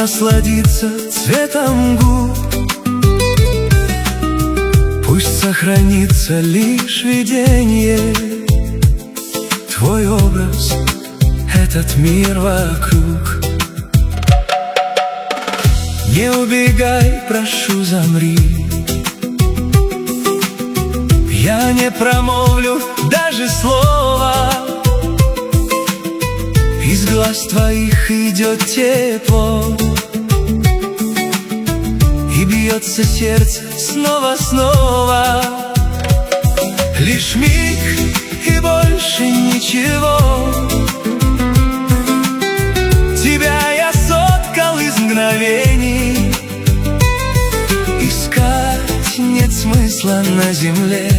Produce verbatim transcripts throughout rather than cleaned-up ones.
насладиться цветом губ. Пусть сохранится лишь видение, твой образ, этот мир вокруг. Не убегай, прошу, замри. Я не промолвлю даже слова. Из глаз твоих идет тепло, и бьется сердце снова-снова. Лишь миг и больше ничего. Тебя я соткал из мгновений. Искать нет смысла на земле.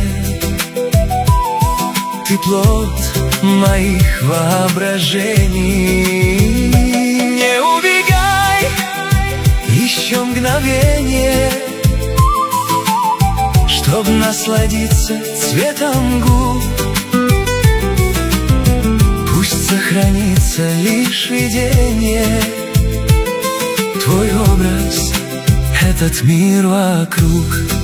Ты плод моих воображений. Не убегай, еще мгновение, чтоб насладиться цветом губ. Пусть сохранится лишь видение, твой образ, этот мир вокруг.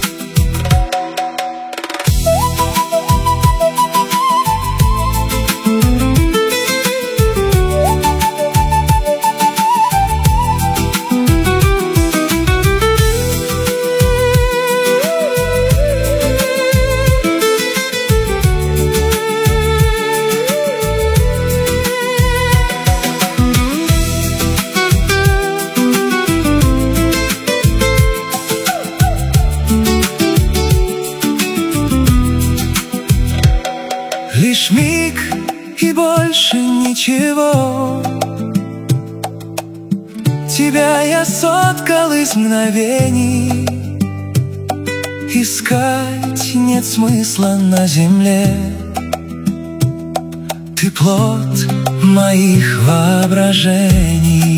Лишь миг и больше ничего. Тебя я соткал из мгновений. Искать нет смысла на земле. Ты плод моих воображений.